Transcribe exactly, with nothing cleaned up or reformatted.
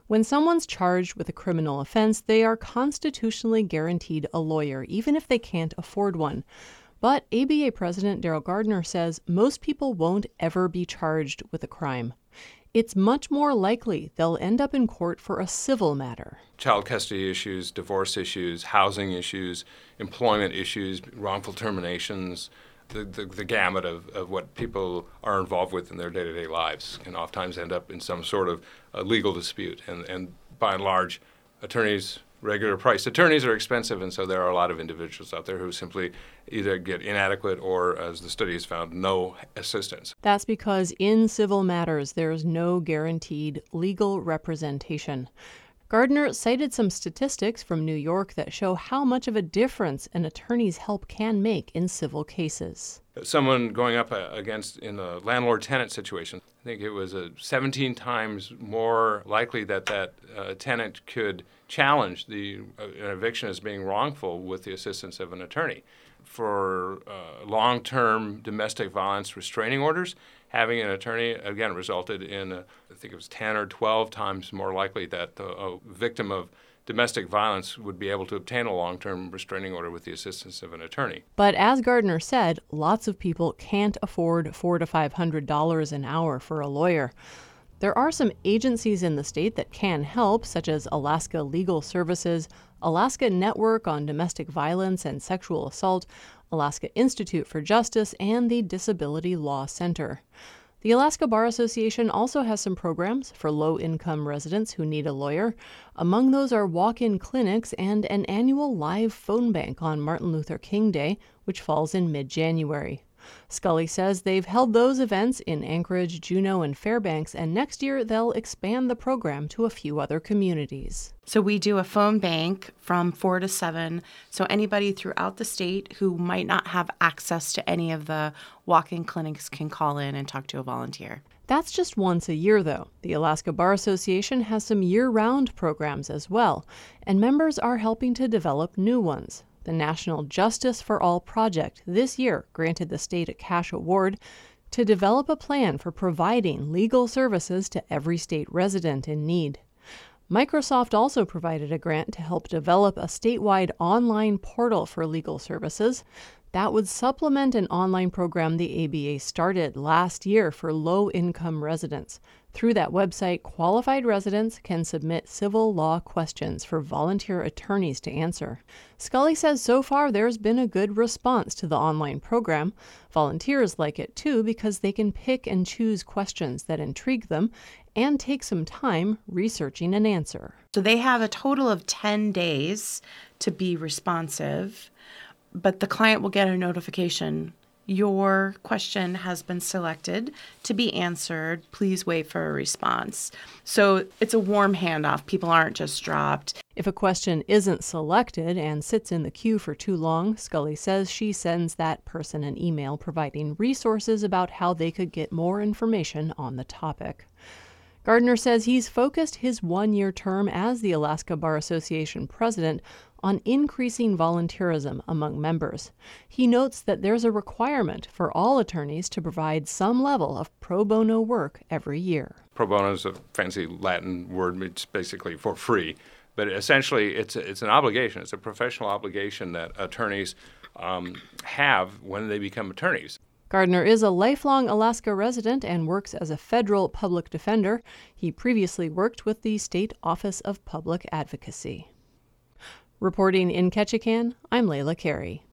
When someone's charged with a criminal offense, they are constitutionally guaranteed a lawyer, even if they can't afford one. But A B A President Daryl Gardner says most people won't ever be charged with a crime. It's much more likely they'll end up in court for a civil matter. Child custody issues, divorce issues, housing issues, employment issues, wrongful terminations, the, the, the gamut of, of what people are involved with in their day-to-day lives can oftentimes end up in some sort of a legal dispute. And, and by and large, attorneys, regular priced attorneys are expensive, and so there are a lot of individuals out there who simply either get inadequate or, as the study has found, no assistance. That's because in civil matters, there's no guaranteed legal representation. Gardner cited some statistics from New York that show how much of a difference an attorney's help can make in civil cases. Someone going up against in a landlord-tenant situation, I think it was a seventeen times more likely that that uh, tenant could challenge the uh, an eviction as being wrongful with the assistance of an attorney. For uh, long-term domestic violence restraining orders, having an attorney, again, resulted in, a, I think it was ten or twelve times more likely that the, a victim of domestic violence would be able to obtain a long-term restraining order with the assistance of an attorney. But as Gardner said, lots of people can't afford four to five hundred dollars an hour for a lawyer. There are some agencies in the state that can help, such as Alaska Legal Services, Alaska Network on Domestic Violence and Sexual Assault, Alaska Institute for Justice, and the Disability Law Center. The Alaska Bar Association also has some programs for low-income residents who need a lawyer. Among those are walk-in clinics and an annual live phone bank on Martin Luther King Day, which falls in mid-January. Scully says they've held those events in Anchorage, Juneau, and Fairbanks, and next year they'll expand the program to a few other communities. So we do a phone bank from four to seven, so anybody throughout the state who might not have access to any of the walk-in clinics can call in and talk to a volunteer. That's just once a year, though. The Alaska Bar Association has some year-round programs as well, and members are helping to develop new ones. The National Justice for All Project this year granted the state a cash award to develop a plan for providing legal services to every state resident in need. Microsoft also provided a grant to help develop a statewide online portal for legal services that would supplement an online program the A B A started last year for low-income residents. Through that website, qualified residents can submit civil law questions for volunteer attorneys to answer. Scully says so far there's been a good response to the online program. Volunteers like it too because they can pick and choose questions that intrigue them and take some time researching an answer. So they have a total of ten days to be responsive, but the client will get a notification. Your question has been selected to be answered. Please wait for a response. So it's a warm handoff. People aren't just dropped. If a question isn't selected and sits in the queue for too long, Scully says she sends that person an email providing resources about how they could get more information on the topic. Gardner says he's focused his one-year term as the Alaska Bar Association president on increasing volunteerism among members. He notes that there's a requirement for all attorneys to provide some level of pro bono work every year. Pro bono is a fancy Latin word. It's basically for free. But essentially, it's, a, it's an obligation. It's a professional obligation that attorneys um, have when they become attorneys. Gardner is a lifelong Alaska resident and works as a federal public defender. He previously worked with the State Office of Public Advocacy. Reporting in Ketchikan, I'm Layla Carey.